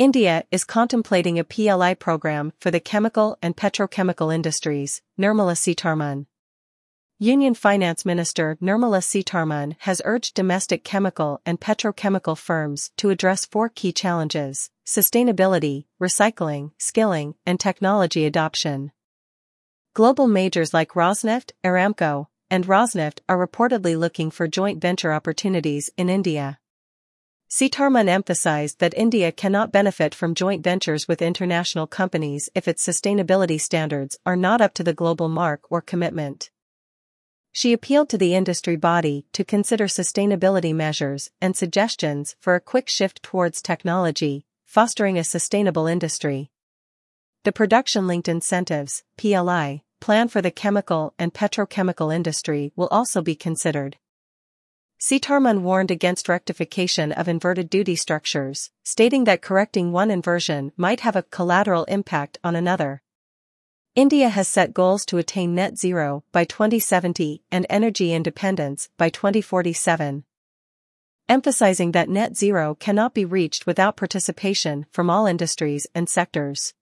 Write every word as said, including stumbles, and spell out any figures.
India is contemplating a P L I program for the chemical and petrochemical industries, Nirmala Sitharaman. Union Finance Minister Nirmala Sitharaman has urged domestic chemical and petrochemical firms to address four key challenges: sustainability, recycling, skilling, and technology adoption. Global majors like Rosneft, Aramco, and Rosneft are reportedly looking for joint venture opportunities in India. Sitharaman emphasized that India cannot benefit from joint ventures with international companies if its sustainability standards are not up to the global mark or commitment. She appealed to the industry body to consider sustainability measures and suggestions for a quick shift towards technology, fostering a sustainable industry. The Production-Linked Incentives, P L I, plan for the chemical and petrochemical industry will also be considered. Sitharaman warned against rectification of inverted duty structures, stating that correcting one inversion might have a collateral impact on another. India has set goals to attain net zero by twenty seventy and energy independence by twenty forty-seven, emphasizing that net zero cannot be reached without participation from all industries and sectors.